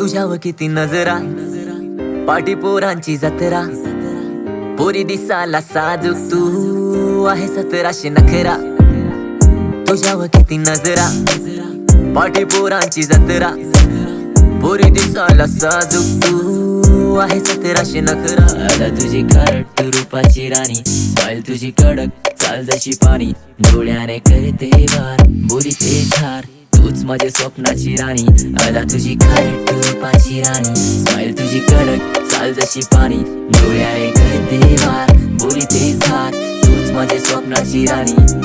तुझ्यावर किती नजरा, पाठी पोरांची जत्रा, पोरी दिसाला साजूक तू आहे 1700 नखरा. तुझ्यावर किती नजरा, पाठी पोरांची जत्रा, पोरी दिसाला साजूक तू आहे 1700 नखरा. आला तुझी खारट रूपाची राणी, स्माईल तुझी कडक, चाल जशी पाणी, डोळ्याने करते वार, बोलीते धार, तूच माझ्या स्वप्नाची राणी. आला तुझी खारट रूपाची राणी, स्माईल तुझी कडक, चाल जशी पाणी, डोळ्याने करते वार, बोलीते धार, तूच माझ्या स्वप्नाची राणी.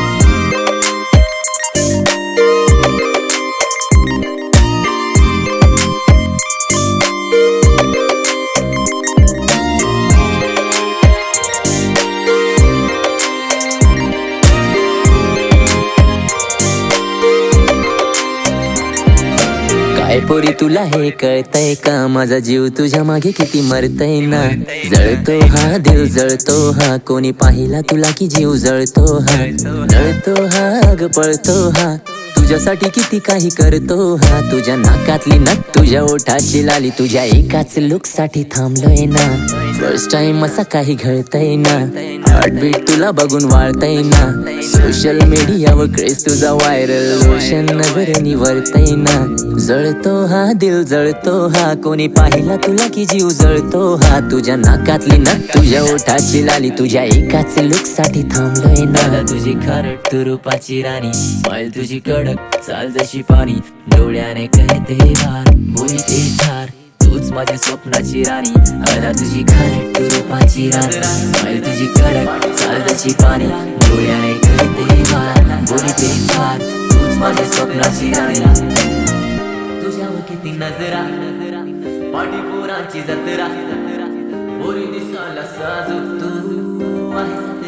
काय पोरी तुला हे कळतंय का, माझा जीव तुझ्या मागे किती मरतय ना. जळतो हा दिल जळतो हा, कोणी पाहिला तुला की जीव जळतो हा. जळतो हा अग पळतो हा, तुझ्यासाठी किती काही करतो हा. तुझ्या नाकातली नथ, तुझ्या ओठाची लाली, तुझ्या एकाच लुक साठी थांबलोय ना. फर्स्ट टाइम असा काही घडतय ना, हार्टबीट तुला बघून वाळतय ना. सोशल मीडियावर क्रेज तुझा व्हायरल, लोशन नजरेनी वरतय ना. जळतो हा दिल जळतो हा, कोणी पाहिला तुला की जीव जळतो हा. तुझ्या नाकातली नथ, तुझ्या ओठाची लाली, तुझ्या एकाच लुक साठी थांबलोय ना. आला तुझी खारट रूपाची राणी, स्माईल तुझी कडक, चाल जशी पाणी, डोळ्याने कहते वार, बोलते धार, तूच माझ्या स्वप्नाची राणी. आला तुझी खारट रूपाची राणी, स्माईल तुझी कडक, चाल जशी पाणी, डोळ्याने कहते वार, बोलते धार, तूच माझ्या स्वप्नाची राणी. तुझ्यावर किती नजरा, पाठी पोरांची जत्रा, पोरी दिसाला साजूक तू आहे